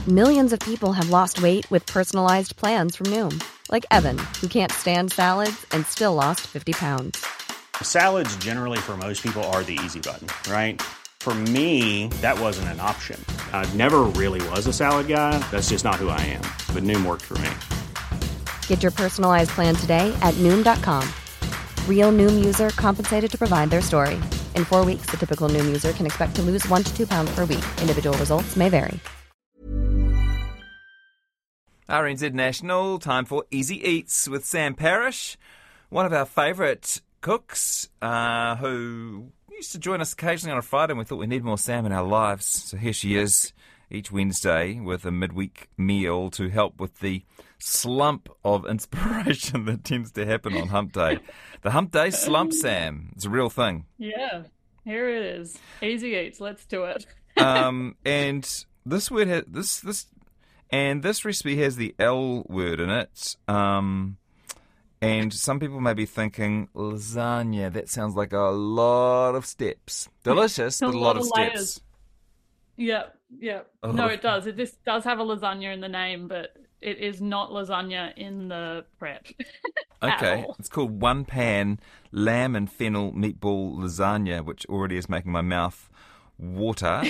Millions of people have lost weight with personalized plans from Noom. Like Evan, who can't stand salads and still lost 50 pounds. Salads generally for most people are the easy button, right? For me, that wasn't an option. I never really was a salad guy. That's just not who I am. But Noom worked for me. Get your personalized plan today at Noom.com. Real Noom user compensated to provide their story. In 4 weeks, the typical Noom user can expect to lose 1 to 2 pounds per week. Individual results may vary. RNZ National, time for Easy Eats with Sam Parrish, one of our favourite cooks who used to join us occasionally on a Friday, and we thought we need more Sam in our lives. So here she is each Wednesday with a midweek meal to help with the slump of inspiration that tends to happen on Hump Day. The Hump Day slump, Sam. It's a real thing. Yeah, here it is. Easy Eats, let's do it. And this word this recipe has the L word in it. And some people may be thinking, lasagna, that sounds like a lot of steps. Delicious, but a lot of steps. Yep. Oh. No, it does. It just does have a lasagna in the name, but it is not lasagna in the prep. Okay. It's called One Pan Lamb and Fennel Meatball Lasagna, which already is making my mouth water.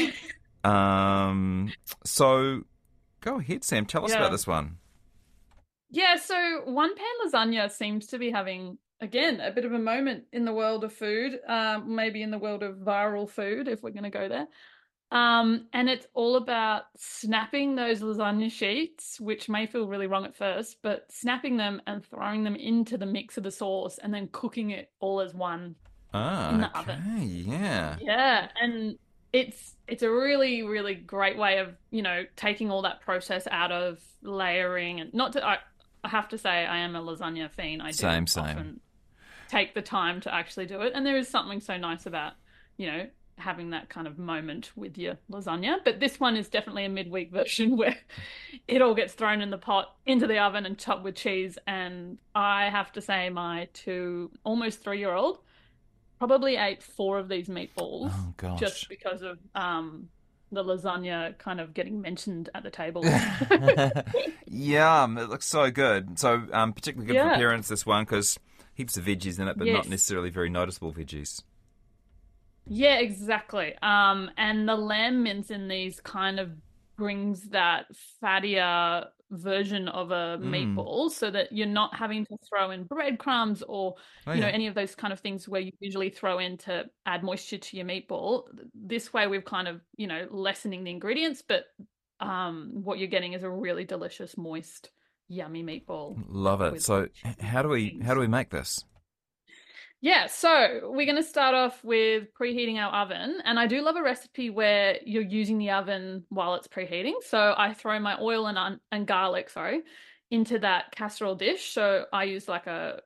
So go ahead, Sam. Tell us about this one. Yeah, so One Pan Lasagna seems to be having, again, a bit of a moment in the world of food, maybe in the world of viral food, if we're going to go there. And it's all about snapping those lasagna sheets, which may feel really wrong at first, but snapping them and throwing them into the mix of the sauce and then cooking it all as one in the oven. Yeah. Yeah, and it's a really, really great way of, taking all that process out of layering. And I have to say I am a lasagna fiend. I do often take the time to actually do it. And there is something so nice about, having that kind of moment with your lasagna. But this one is definitely a midweek version where it all gets thrown in the pot, into the oven and chopped with cheese. And I have to say my almost 3-year-old probably ate 4 of these meatballs. Oh, gosh. Just because of the lasagna kind of getting mentioned at the table. Yum, it looks so good. So particularly good for parents, this one, because heaps of veggies in it, but not necessarily very noticeable veggies. Yeah, exactly. And the lamb mince in these kind of brings that fattier version of a meatball so that you're not having to throw in breadcrumbs or any of those kind of things where you usually throw in to add moisture to your meatball. This way we've kind of lessening the ingredients, but what you're getting is a really delicious, moist, yummy meatball. Love it. So how do we make this? Yeah, so we're going to start off with preheating our oven. And I do love a recipe where you're using the oven while it's preheating. So I throw my oil and garlic, into that casserole dish. So I use like a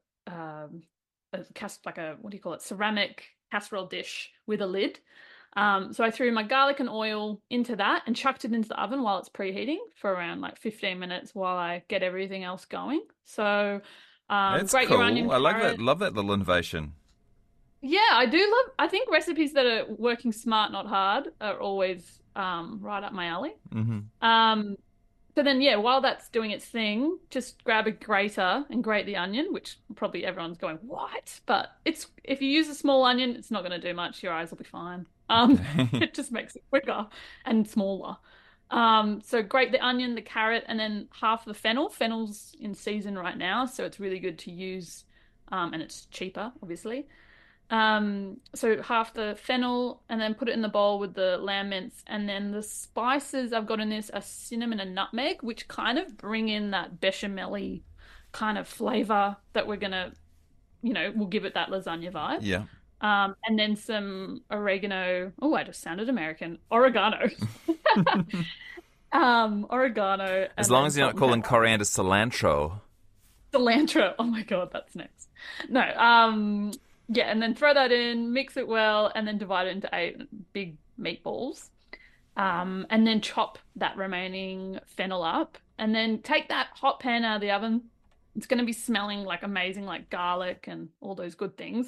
ceramic casserole dish with a lid. So I threw my garlic and oil into that and chucked it into the oven while it's preheating for around like 15 minutes while I get everything else going. So that's grate cool. your onion, I love that little innovation. Yeah, I think recipes that are working smart, not hard, are always right up my alley. Mm-hmm. So then, while that's doing its thing, just grab a grater and grate the onion, which probably everyone's going, what? But if you use a small onion, it's not going to do much. Your eyes will be fine. It just makes it quicker and smaller. So grate the onion, the carrot, and then half the fennel. Fennel's in season right now, so it's really good to use, and it's cheaper, obviously. So half the fennel, and then put it in the bowl with the lamb mince, and then the spices I've got in this are cinnamon and nutmeg, which kind of bring in that bechamel-y kind of flavor that we're gonna, will give it that lasagna vibe. Yeah. And then some oregano. Oh, I just sounded American. Oregano. Oregano. As long as you're not calling coriander cilantro. Cilantro. Oh my God, that's next. No. And then throw that in, mix it well, and then divide it into 8 big meatballs. And then chop that remaining fennel up. And then take that hot pan out of the oven. It's going to be smelling like amazing, like garlic and all those good things.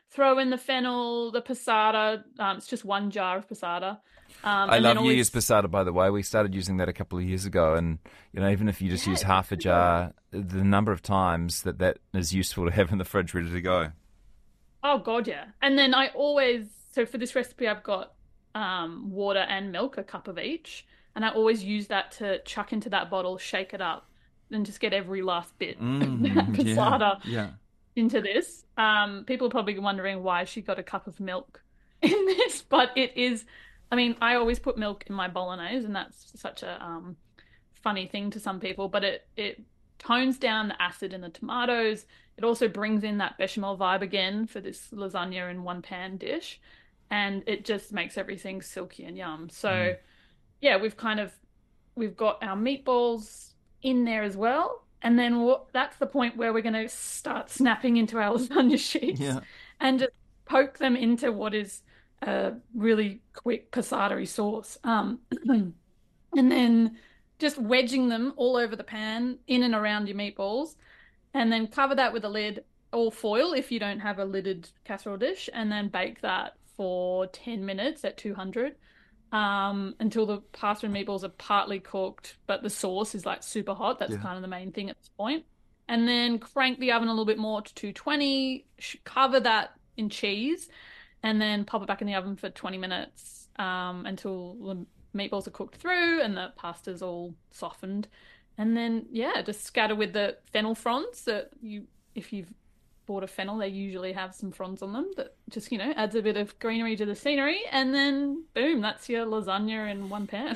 throw in the fennel, the passata. It's just one jar of passata. I love you use passata, by the way. We started using that a couple of years ago, and even if you just use half a jar, the number of times that is useful to have in the fridge ready to go. Oh God, yeah. And then so for this recipe, I've got water and milk, a cup of each, and I always use that to chuck into that bottle, shake it up, and just get every last bit of that passata into this. People are probably wondering why she got a cup of milk in this, but it is. I mean, I always put milk in my bolognese, and that's such a funny thing to some people, but it tones down the acid in the tomatoes. It also brings in that bechamel vibe again for this lasagna in one pan dish, and it just makes everything silky and yum. So, we've got our meatballs in there as well, and then that's the point where we're going to start snapping into our lasagna sheets and just poke them into what is a really quick passata sauce, and then just wedging them all over the pan, in and around your meatballs, and then cover that with a lid or foil if you don't have a lidded casserole dish, and then bake that for 10 minutes at 200 until the pasta and meatballs are partly cooked, but the sauce is like super hot. That's kind of the main thing at this point. And then crank the oven a little bit more to 220, cover that in cheese, and then pop it back in the oven for 20 minutes until the meatballs are cooked through and the pasta's all softened. And then, just scatter with the fennel fronds if you've bought a fennel, they usually have some fronds on them that just, adds a bit of greenery to the scenery. And then, boom, that's your lasagna in one pan.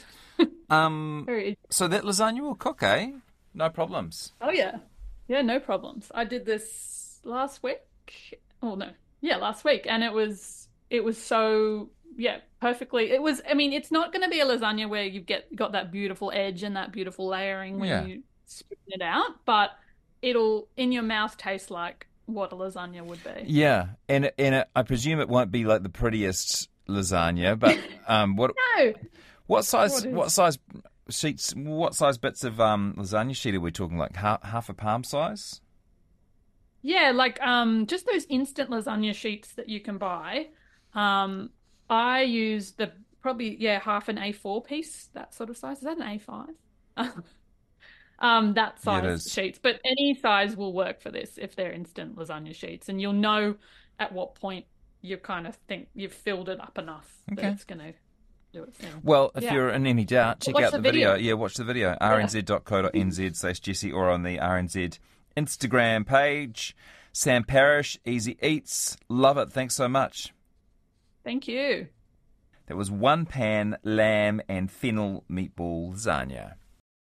So that lasagna will cook, eh? No problems. Oh, yeah. Yeah, no problems. I did this last week. Oh, no. Yeah, last week. And it was so, perfectly. It's not going to be a lasagna where you've got that beautiful edge and that beautiful layering when you spoon it out, but it'll, in your mouth, taste like what a lasagna would be. Yeah, and I presume it won't be like the prettiest lasagna, but what size sheets, what size bits of lasagna sheet are we talking? Like half a palm size? Yeah, like just those instant lasagna sheets that you can buy. I use half an A4 piece, that sort of size. Is that an A5? That size sheets, but any size will work for this if they're instant lasagna sheets, and you'll know at what point you kind of think you've filled it up enough that it's going to do its thing. Well, if you're in any doubt, check out the video. Yeah, watch the video. rnz.co.nz/Jessie or on the RNZ Instagram page. Sam Parrish, Easy Eats. Love it. Thanks so much. Thank you. That was one pan lamb and fennel meatball lasagna.